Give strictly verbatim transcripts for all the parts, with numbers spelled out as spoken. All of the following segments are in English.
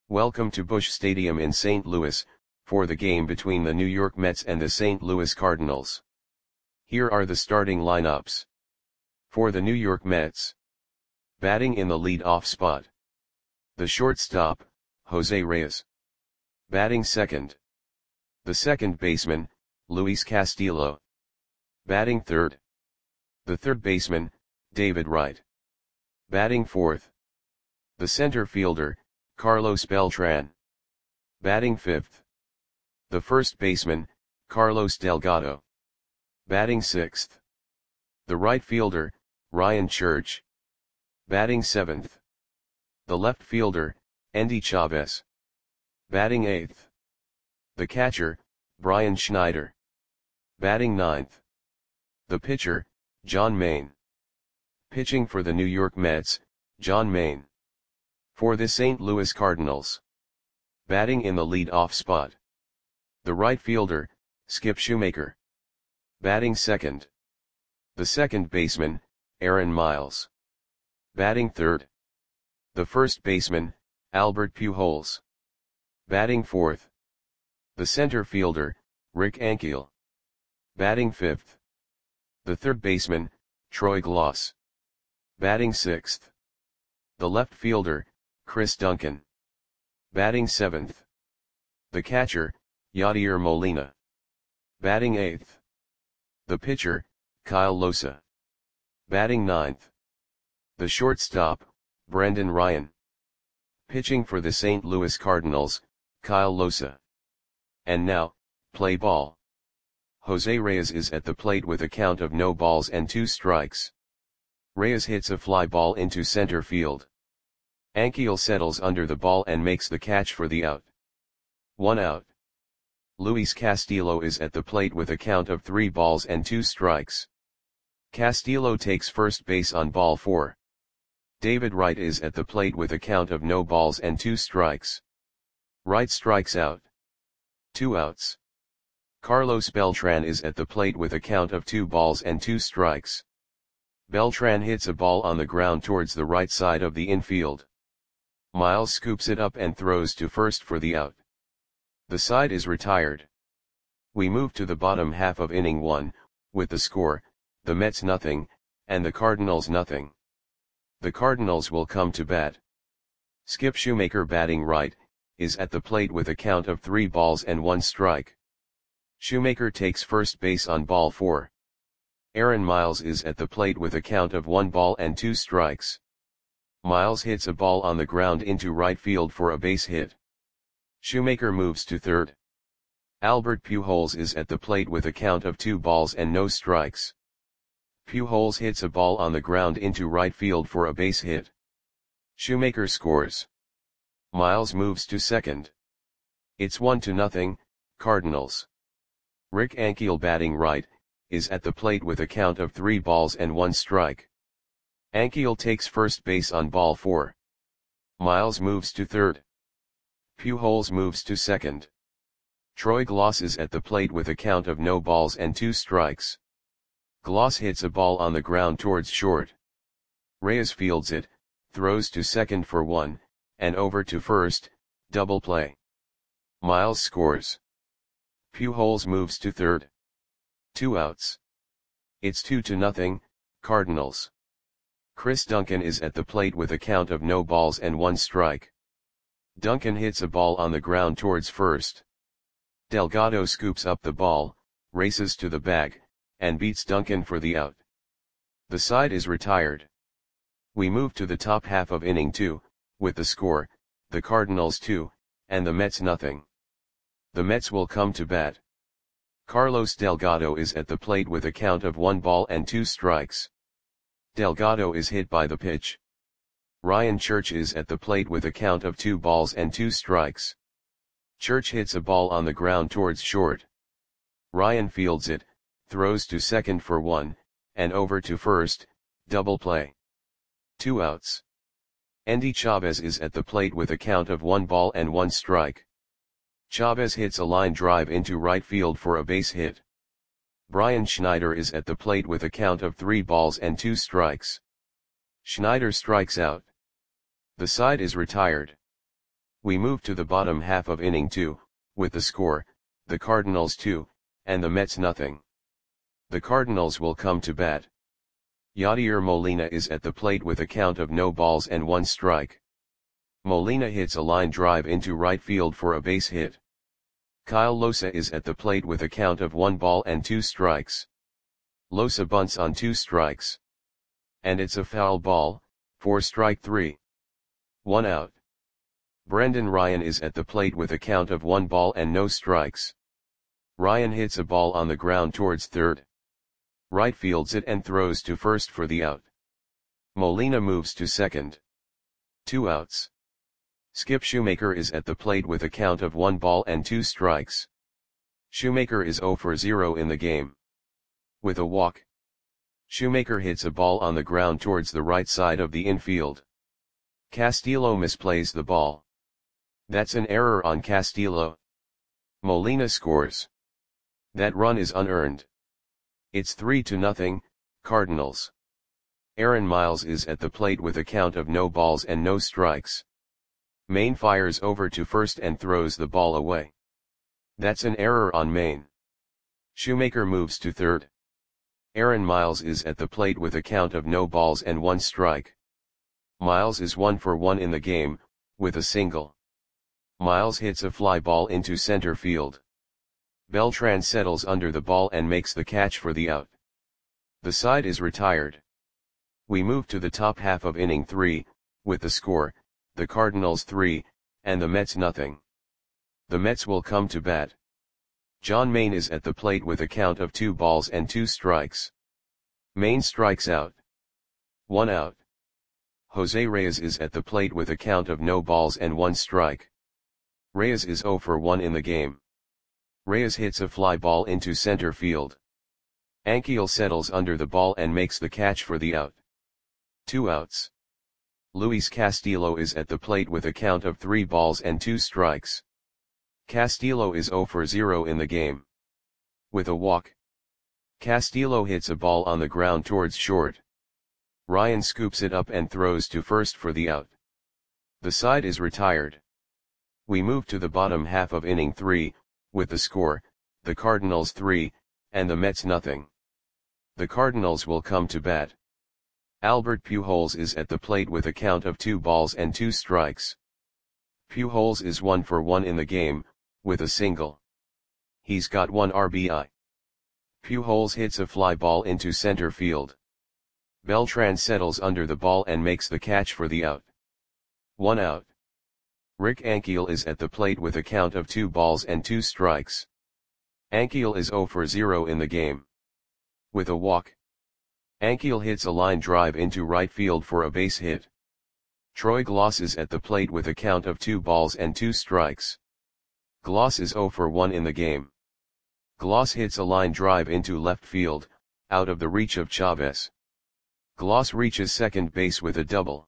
Welcome to Busch Stadium in Saint Louis, for the game between the New York Mets and the Saint Louis Cardinals. Here are the starting lineups. For the New York Mets. Batting in the lead-off spot. The shortstop, Jose Reyes. Batting second. The second baseman, Luis Castillo. Batting third. The third baseman, David Wright. Batting fourth. The center fielder, Carlos Beltran. Batting fifth. The first baseman, Carlos Delgado. Batting sixth. The right fielder, Ryan Church. Batting seventh. The left fielder, Endy Chavez. Batting eighth. The catcher, Brian Schneider. Batting ninth. The pitcher, John Maine. Pitching for the New York Mets, John Maine. For the Saint Louis Cardinals. Batting in the lead-off spot. The right fielder, Skip Shoemaker. Batting second. The second baseman, Aaron Miles. Batting third. The first baseman, Albert Pujols. Batting fourth. The center fielder, Rick Ankiel. Batting fifth. The third baseman, Troy Glaus. Batting sixth. The left fielder, Chris Duncan. Batting seventh. The catcher, Yadier Molina. Batting eighth. The pitcher, Kyle Losa. Batting ninth. The shortstop, Brendan Ryan. Pitching for the Saint Louis Cardinals, Kyle Losa. And now, play ball. Jose Reyes is at the plate with a count of no balls and two strikes. Reyes hits a fly ball into center field. Ankiel settles under the ball and makes the catch for the out. One out. Luis Castillo is at the plate with a count of three balls and two strikes. Castillo takes first base on ball four. David Wright is at the plate with a count of no balls and two strikes. Wright strikes out. Two outs. Carlos Beltran is at the plate with a count of two balls and two strikes. Beltran hits a ball on the ground towards the right side of the infield. Miles scoops it up and throws to first for the out. The side is retired. We move to the bottom half of inning one, with the score, the Mets nothing, and the Cardinals nothing. The Cardinals will come to bat. Skip Shoemaker batting right, is at the plate with a count of three balls and one strike. Shoemaker takes first base on ball four. Aaron Miles is at the plate with a count of one ball and two strikes. Miles hits a ball on the ground into right field for a base hit. Shoemaker moves to third. Albert Pujols is at the plate with a count of two balls and no strikes. Pujols hits a ball on the ground into right field for a base hit. Shoemaker scores. Miles moves to second. It's one to nothing, Cardinals. Rick Ankiel batting right, is at the plate with a count of three balls and one strike. Ankiel takes first base on ball four. Miles moves to third. Pujols moves to second. Troy Glaus is at the plate with a count of no balls and two strikes. Glaus hits a ball on the ground towards short. Reyes fields it, throws to second for one, and over to first, double play. Miles scores. Pujols moves to third. Two outs. It's two to nothing, Cardinals. Chris Duncan is at the plate with a count of no balls and one strike. Duncan hits a ball on the ground towards first. Delgado scoops up the ball, races to the bag, and beats Duncan for the out. The side is retired. We move to the top half of inning two, with the score, the Cardinals two, and the Mets nothing. The Mets will come to bat. Carlos Delgado is at the plate with a count of one ball and two strikes. Delgado is hit by the pitch. Ryan Church is at the plate with a count of two balls and two strikes. Church hits a ball on the ground towards short. Ryan fields it, throws to second for one, and over to first, double play. Two outs. Endy Chavez is at the plate with a count of one ball and one strike. Chavez hits a line drive into right field for a base hit. Brian Schneider is at the plate with a count of three balls and two strikes. Schneider strikes out. The side is retired. We move to the bottom half of inning two, with the score, the Cardinals two, and the Mets nothing. The Cardinals will come to bat. Yadier Molina is at the plate with a count of no balls and one strike. Molina hits a line drive into right field for a base hit. Kyle Losa is at the plate with a count of one ball and two strikes. Losa bunts on two strikes. And it's a foul ball, for strike three. One out. Brendan Ryan is at the plate with a count of one ball and no strikes. Ryan hits a ball on the ground towards third. Right fields it and throws to first for the out. Molina moves to second. Two outs. Skip Shoemaker is at the plate with a count of one ball and two strikes. Shoemaker is zero for zero in the game. With a walk, Shoemaker hits a ball on the ground towards the right side of the infield. Castillo misplays the ball. That's an error on Castillo. Molina scores. That run is unearned. It's three to nothing, Cardinals. Aaron Miles is at the plate with a count of no balls and no strikes. Maine fires over to first and throws the ball away. That's an error on Maine. Shoemaker moves to third. Aaron Miles is at the plate with a count of no balls and one strike. Miles is one for one in the game, with a single. Miles hits a fly ball into center field. Beltran settles under the ball and makes the catch for the out. The side is retired. We move to the top half of inning three, with the score, the Cardinals three, and the Mets nothing. The Mets will come to bat. John Maine is at the plate with a count of two balls and two strikes. Maine strikes out. One out. Jose Reyes is at the plate with a count of no balls and one strike. Reyes is zero for one in the game. Reyes hits a fly ball into center field. Ankiel settles under the ball and makes the catch for the out. Two outs. Luis Castillo is at the plate with a count of three balls and two strikes. Castillo is zero for zero in the game. With a walk, Castillo hits a ball on the ground towards short. Ryan scoops it up and throws to first for the out. The side is retired. We move to the bottom half of inning three, with the score, the Cardinals three, and the Mets nothing. The Cardinals will come to bat. Albert Pujols is at the plate with a count of two balls and two strikes. Pujols is one for one in the game, with a single. He's got one R B I. Pujols hits a fly ball into center field. Beltran settles under the ball and makes the catch for the out. One out. Rick Ankiel is at the plate with a count of two balls and two strikes. Ankiel is zero for zero in the game. With a walk, Ankiel hits a line drive into right field for a base hit. Troy Gloss is at the plate with a count of two balls and two strikes. Gloss is zero for one in the game. Gloss hits a line drive into left field, out of the reach of Chavez. Gloss reaches second base with a double.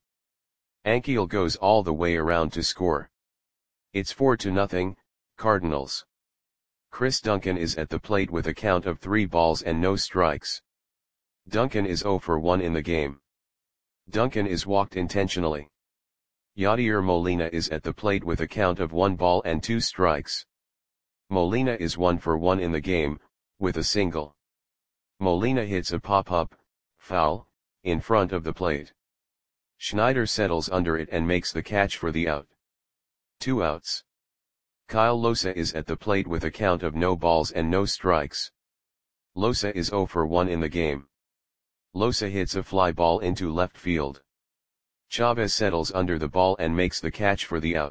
Ankiel goes all the way around to score. It's four to nothing, Cardinals. Chris Duncan is at the plate with a count of three balls and no strikes. Duncan is zero for one in the game. Duncan is walked intentionally. Yadier Molina is at the plate with a count of one ball and two strikes. Molina is one for one in the game, with a single. Molina hits a pop-up, foul, in front of the plate. Schneider settles under it and makes the catch for the out. Two outs. Kyle Losa is at the plate with a count of no balls and no strikes. Losa is zero for one in the game. Losa hits a fly ball into left field. Chavez settles under the ball and makes the catch for the out.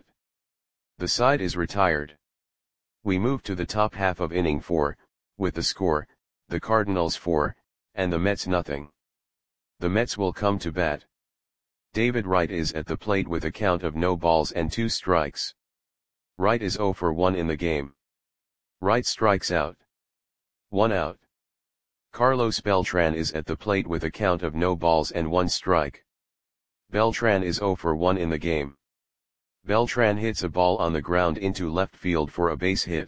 The side is retired. We move to the top half of inning four, with the score, the Cardinals four, and the Mets nothing. The Mets will come to bat. David Wright is at the plate with a count of no balls and two strikes. Wright is zero for one in the game. Wright strikes out. One out. Carlos Beltran is at the plate with a count of no balls and one strike. Beltran is zero for one in the game. Beltran hits a ball on the ground into left field for a base hit.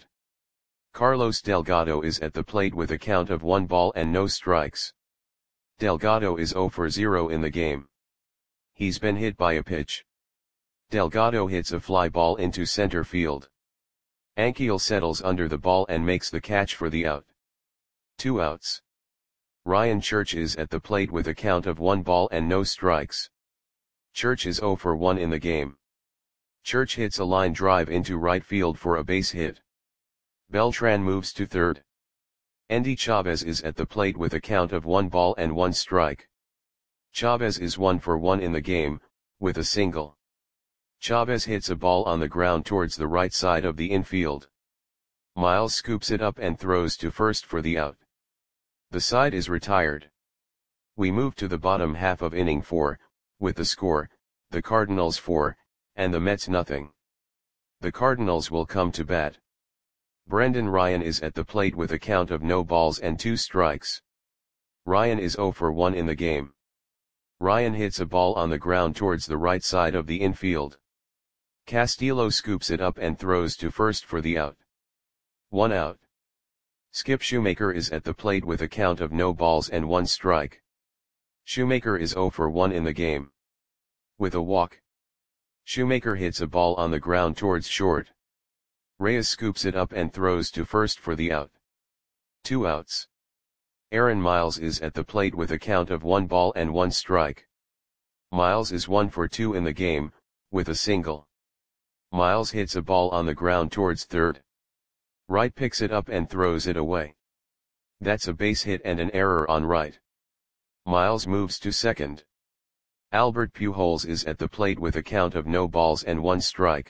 Carlos Delgado is at the plate with a count of one ball and no strikes. Delgado is zero for zero in the game. He's been hit by a pitch. Delgado hits a fly ball into center field. Ankiel settles under the ball and makes the catch for the out. Two outs. Ryan Church is at the plate with a count of one ball and no strikes. Church is zero for one in the game. Church hits a line drive into right field for a base hit. Beltran moves to third. Endy Chavez is at the plate with a count of one ball and one strike. Chavez is one for one in the game, with a single. Chavez hits a ball on the ground towards the right side of the infield. Miles scoops it up and throws to first for the out. The side is retired. We move to the bottom half of inning four, with the score, the Cardinals four, and the Mets nothing. The Cardinals will come to bat. Brendan Ryan is at the plate with a count of no balls and two strikes. Ryan is zero for one in the game. Ryan hits a ball on the ground towards the right side of the infield. Castillo scoops it up and throws to first for the out. One out. Skip Shoemaker is at the plate with a count of no balls and one strike. Shoemaker is zero for one in the game. With a walk. Shoemaker hits a ball on the ground towards short. Reyes scoops it up and throws to first for the out. Two outs. Aaron Miles is at the plate with a count of one ball and one strike. Miles is one for two in the game, with a single. Miles hits a ball on the ground towards third. Wright picks it up and throws it away. That's a base hit and an error on Wright. Miles moves to second. Albert Pujols is at the plate with a count of no balls and one strike.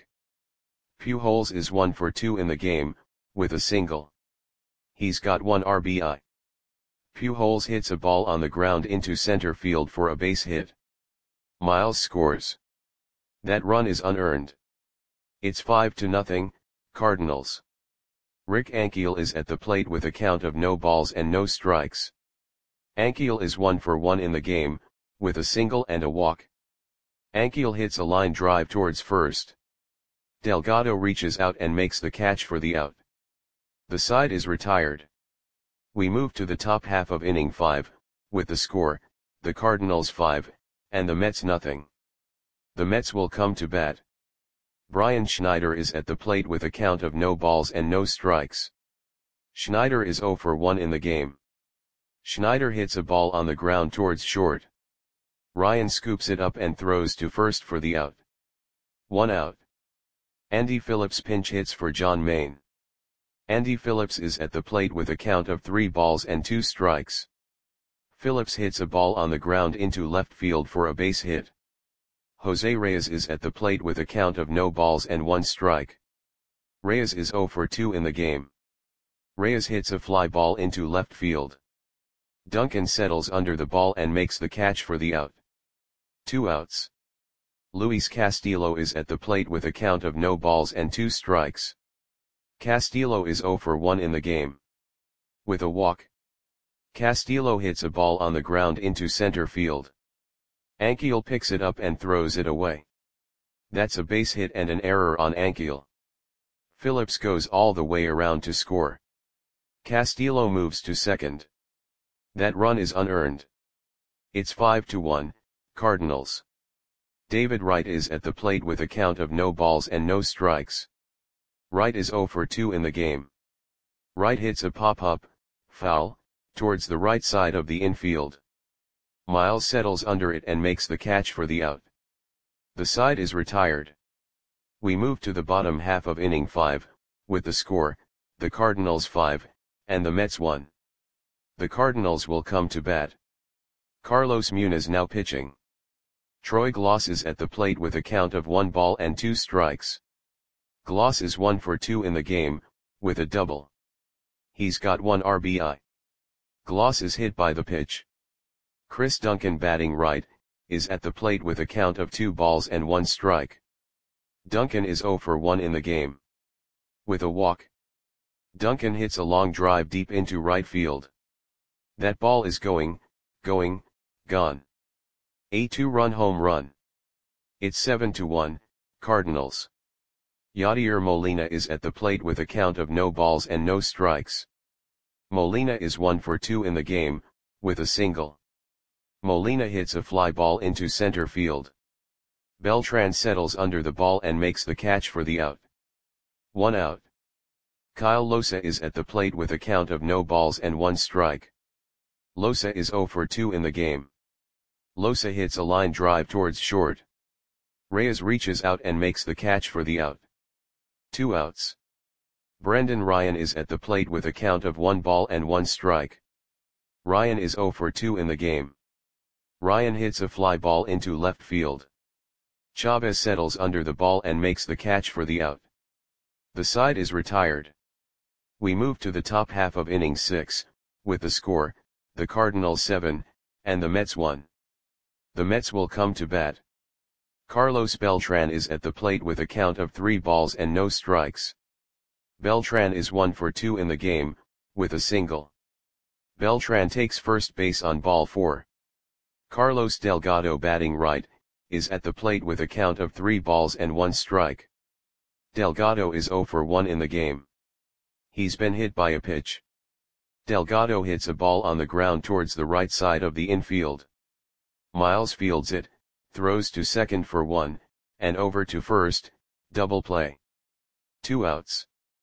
Pujols is one for two in the game, with a single. He's got one R B I. Pujols hits a ball on the ground into center field for a base hit. Miles scores. That run is unearned. It's five to nothing, Cardinals. Rick Ankiel is at the plate with a count of no balls and no strikes. Ankiel is one for one in the game, with a single and a walk. Ankiel hits a line drive towards first. Delgado reaches out and makes the catch for the out. The side is retired. We move to the top half of inning five, with the score, the Cardinals five, and the Mets nothing. The Mets will come to bat. Brian Schneider is at the plate with a count of no balls and no strikes. Schneider is zero for one in the game. Schneider hits a ball on the ground towards short. Ryan scoops it up and throws to first for the out. One out. Andy Phillips pinch hits for John Maine. Andy Phillips is at the plate with a count of three balls and two strikes. Phillips hits a ball on the ground into left field for a base hit. Jose Reyes is at the plate with a count of no balls and one strike. Reyes is zero for two in the game. Reyes hits a fly ball into left field. Duncan settles under the ball and makes the catch for the out. Two outs. Luis Castillo is at the plate with a count of no balls and two strikes. Castillo is zero for one in the game. With a walk. Castillo hits a ball on the ground into center field. Ankiel picks it up and throws it away. That's a base hit and an error on Ankiel. Phillips goes all the way around to score. Castillo moves to second. That run is unearned. It's five to one, Cardinals. David Wright is at the plate with a count of no balls and no strikes. Wright is zero for two in the game. Wright hits a pop-up, foul, towards the right side of the infield. Miles settles under it and makes the catch for the out. The side is retired. We move to the bottom half of inning five, with the score, the Cardinals five, and the Mets one. The Cardinals will come to bat. Carlos Muniz now pitching. Troy Gloss is at the plate with a count of one ball and two strikes. Gloss is one for two in the game, with a double. He's got one R B I. Gloss is hit by the pitch. Chris Duncan batting right, is at the plate with a count of two balls and one strike. Duncan is zero for one in the game. With a walk. Duncan hits a long drive deep into right field. That ball is going, going, gone. A two-run home run. It's seven to one, Cardinals. Yadier Molina is at the plate with a count of no balls and no strikes. Molina is one for two in the game, with a single. Molina hits a fly ball into center field. Beltran settles under the ball and makes the catch for the out. One out. Kyle Losa is at the plate with a count of no balls and one strike. Losa is zero for two in the game. Losa hits a line drive towards short. Reyes reaches out and makes the catch for the out. Two outs. Brendan Ryan is at the plate with a count of one ball and one strike. Ryan is zero for two in the game. Ryan hits a fly ball into left field. Chavez settles under the ball and makes the catch for the out. The side is retired. We move to the top half of inning six, with the score, the Cardinals seven, and the Mets one. The Mets will come to bat. Carlos Beltran is at the plate with a count of three balls and no strikes. Beltran is one for two in the game, with a single. Beltran takes first base on ball four. Carlos Delgado, batting right, is at the plate with a count of three balls and one strike. Delgado is zero for one in the game. He's been hit by a pitch. Delgado hits a ball on the ground towards the right side of the infield. Miles fields it, throws to second for one, and over to first, double play. Two outs.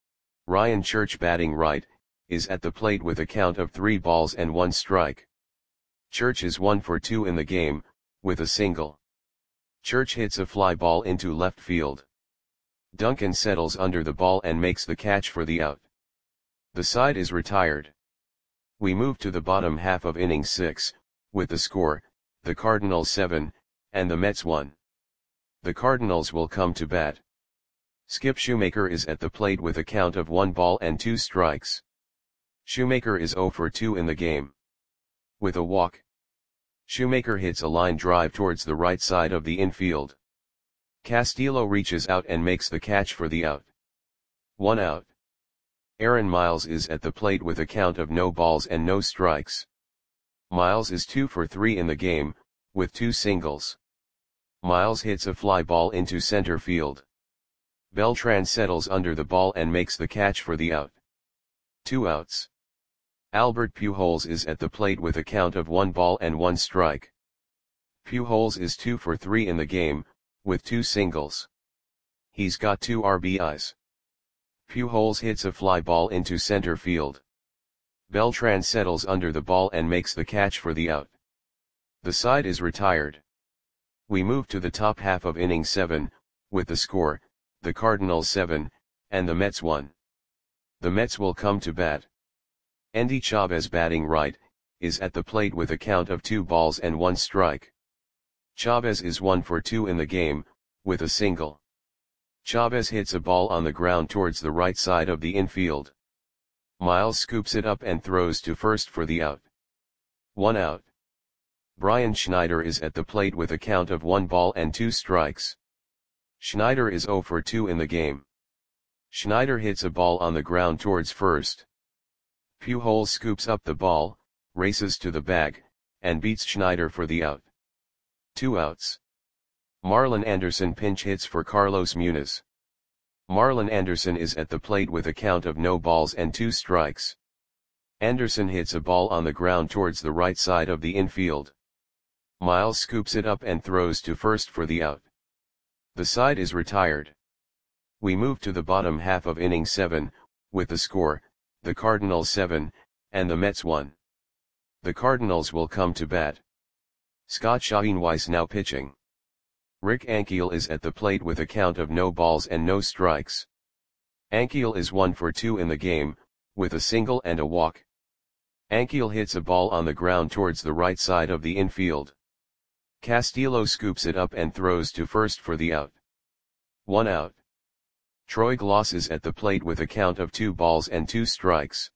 Ryan Church, batting right, is at the plate with a count of three balls and one strike. Church is one for two in the game, with a single. Church hits a fly ball into left field. Duncan settles under the ball and makes the catch for the out. The side is retired. We move to the bottom half of inning six, with the score, the Cardinals seven, and the Mets one. The Cardinals will come to bat. Skip Shoemaker is at the plate with a count of one ball and two strikes. Shoemaker is zero for two in the game. With a walk. Shoemaker hits a line drive towards the right side of the infield. Castillo reaches out and makes the catch for the out. One out. Aaron Miles is at the plate with a count of no balls and no strikes. Miles is two for three in the game, with two singles. Miles hits a fly ball into center field. Beltran settles under the ball and makes the catch for the out. Two outs. Albert Pujols is at the plate with a count of one ball and one strike. Pujols is two for three in the game, with two singles. He's got two R B Is. Pujols hits a fly ball into center field. Beltran settles under the ball and makes the catch for the out. The side is retired. We move to the top half of inning seven, with the score, the Cardinals seven, and the Mets one. The Mets will come to bat. Endy Chavez, batting right, is at the plate with a count of two balls and one strike. Chavez is one for two in the game, with a single. Chavez hits a ball on the ground towards the right side of the infield. Miles scoops it up and throws to first for the out. One out. Brian Schneider is at the plate with a count of one ball and two strikes. Schneider is zero for two in the game. Schneider hits a ball on the ground towards first. Pujols scoops up the ball, races to the bag, and beats Schneider for the out. Two outs. Marlon Anderson pinch hits for Carlos Muniz. Marlon Anderson is at the plate with a count of no balls and two strikes. Anderson hits a ball on the ground towards the right side of the infield. Miles scoops it up and throws to first for the out. The side is retired. We move to the bottom half of inning seven, with the score, the Cardinals seven, and the Mets one. The Cardinals will come to bat. Scott Schoenweiss now pitching. Rick Ankiel is at the plate with a count of no balls and no strikes. Ankiel is one for two in the game, with a single and a walk. Ankiel hits a ball on the ground towards the right side of the infield. Castillo scoops it up and throws to first for the out. One out. Troy Gloss is at the plate with a count of two balls and two strikes.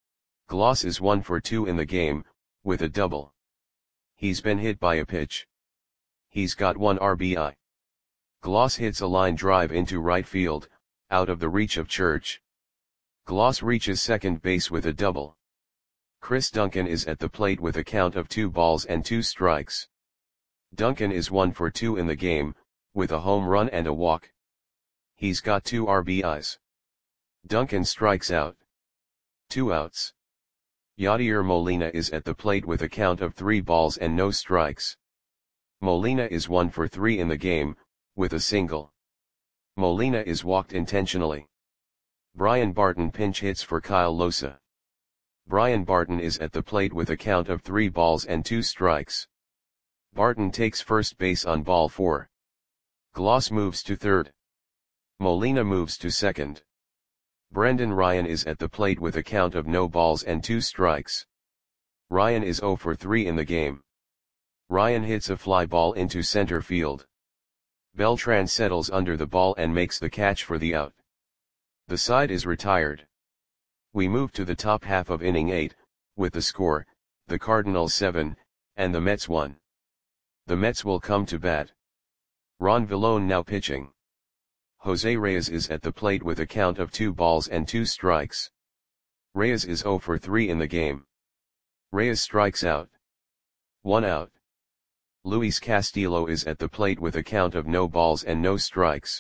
Gloss is one for two in the game, with a double. He's been hit by a pitch. He's got one R B I. Gloss hits a line drive into right field, out of the reach of Church. Gloss reaches second base with a double. Chris Duncan is at the plate with a count of two balls and two strikes. Duncan is one for two in the game, with a home run and a walk. He's got two R B Is. Duncan strikes out. Two outs. Yadier Molina is at the plate with a count of three balls and no strikes. Molina is one for three in the game, with a single. Molina is walked intentionally. Brian Barton pinch hits for Kyle Losa. Brian Barton is at the plate with a count of three balls and two strikes. Barton takes first base on ball four. Gloss moves to third. Molina moves to second. Brendan Ryan is at the plate with a count of no balls and two strikes. Ryan is zero for three in the game. Ryan hits a fly ball into center field. Beltran settles under the ball and makes the catch for the out. The side is retired. We move to the top half of inning eight, with the score, the Cardinals seven, and the Mets one. The Mets will come to bat. Ron Villone now pitching. Jose Reyes is at the plate with a count of two balls and two strikes. Reyes is zero for three in the game. Reyes strikes out. One out. Luis Castillo is at the plate with a count of no balls and no strikes.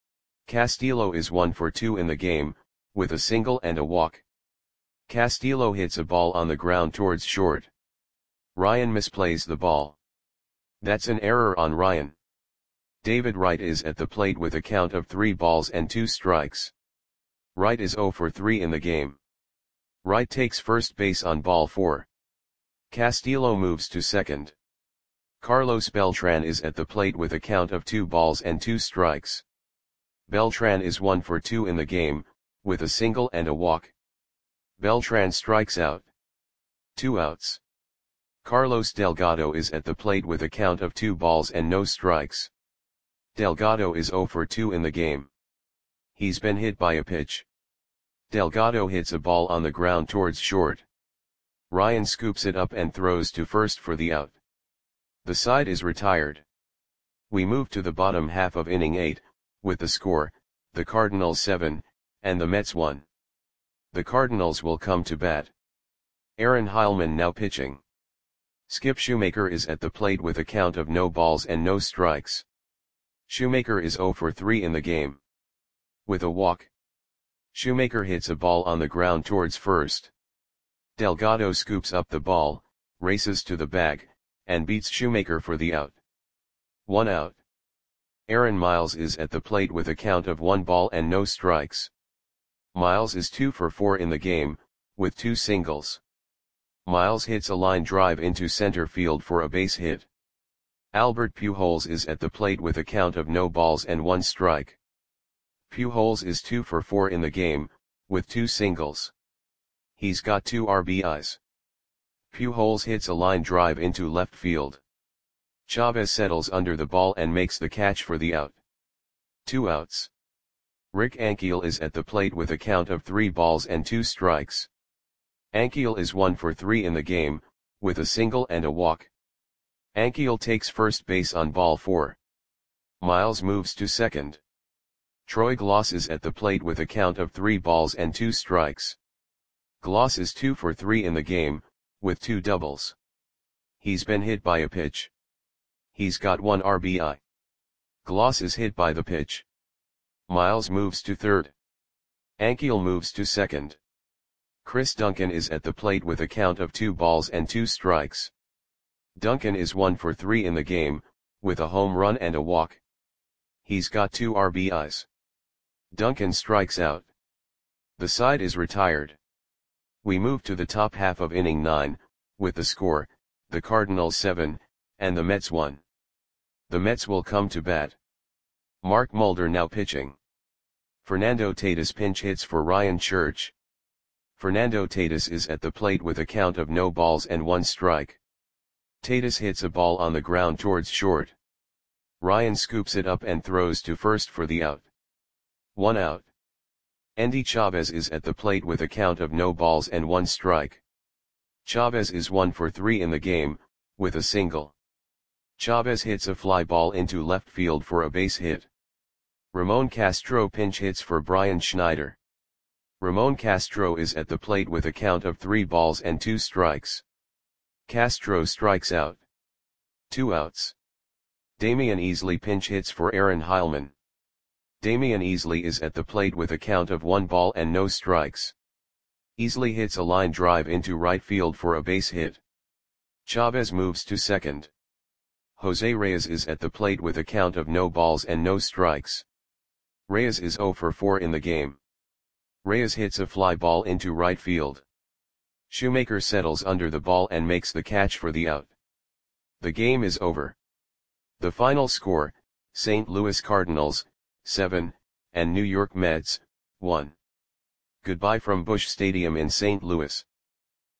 Castillo is one for two in the game, with a single and a walk. Castillo hits a ball on the ground towards short. Ryan misplays the ball. That's an error on Ryan. David Wright is at the plate with a count of three balls and two strikes. Wright is zero for three in the game. Wright takes first base on ball four. Castillo moves to second. Carlos Beltran is at the plate with a count of two balls and two strikes. Beltran is one for two in the game, with a single and a walk. Beltran strikes out. Two outs. Carlos Delgado is at the plate with a count of two balls and no strikes. Delgado is zero for two in the game. He's been hit by a pitch. Delgado hits a ball on the ground towards short. Ryan scoops it up and throws to first for the out. The side is retired. We move to the bottom half of inning eight, with the score, the Cardinals seven, and the Mets one. The Cardinals will come to bat. Aaron Heilman now pitching. Skip Shoemaker is at the plate with a count of no balls and no strikes. Shoemaker is zero for three in the game. With a walk. Shoemaker hits a ball on the ground towards first. Delgado scoops up the ball, races to the bag, and beats Shoemaker for the out. One out. Aaron Miles is at the plate with a count of one ball and no strikes. Miles is two for four in the game, with two singles. Miles hits a line drive into center field for a base hit. Albert Pujols is at the plate with a count of no balls and one strike. Pujols is two for four in the game, with two singles. He's got two R B Is. Pujols hits a line drive into left field. Chavez settles under the ball and makes the catch for the out. Two outs. Rick Ankiel is at the plate with a count of three balls and two strikes. Ankiel is one for three in the game, with a single and a walk. Ankiel takes first base on ball four. Miles moves to second. Troy Gloss is at the plate with a count of three balls and two strikes. Gloss is two for three in the game, with two doubles. He's been hit by a pitch. He's got one R B I. Gloss is hit by the pitch. Miles moves to third. Ankiel moves to second. Chris Duncan is at the plate with a count of two balls and two strikes. Duncan is one for three in the game, with a home run and a walk. He's got two R B Is. Duncan strikes out. The side is retired. We move to the top half of inning nine, with the score, the Cardinals seven, and the Mets one. The Mets will come to bat. Mark Mulder now pitching. Fernando Tatis pinch hits for Ryan Church. Fernando Tatis is at the plate with a count of no balls and one strike. Tatis hits a ball on the ground towards short. Ryan scoops it up and throws to first for the out. One out. Endy Chavez is at the plate with a count of no balls and one strike. Chavez is one for three in the game, with a single. Chavez hits a fly ball into left field for a base hit. Ramon Castro pinch hits for Brian Schneider. Ramon Castro is at the plate with a count of three balls and two strikes. Castro strikes out. Two outs. Damian Easley pinch hits for Aaron Heilman. Damian Easley is at the plate with a count of one ball and no strikes. Easley hits a line drive into right field for a base hit. Chavez moves to second. Jose Reyes is at the plate with a count of no balls and no strikes. Reyes is zero for four in the game. Reyes hits a fly ball into right field. Shoemaker settles under the ball and makes the catch for the out. The game is over. The final score, Saint Louis Cardinals, seven, and New York Mets, one. Goodbye from Busch Stadium in Saint Louis.